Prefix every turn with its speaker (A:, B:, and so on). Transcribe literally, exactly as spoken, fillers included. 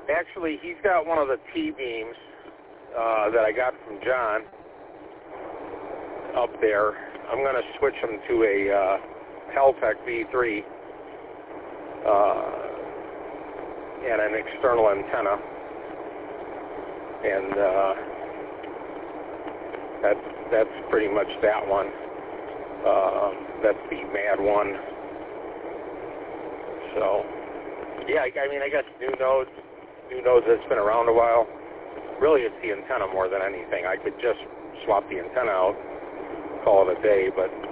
A: Actually, he's got one of the T-beams uh, that I got from John up there. I'm going to switch him to a uh, Heltec V three uh, and an external antenna. And uh, that's, that's pretty much that one. Uh, that's the Mad one. So, yeah, I, I mean, I guess new nodes, new nodes that's been around a while. Really, it's the antenna more than anything. I could just swap the antenna out, call it a day, but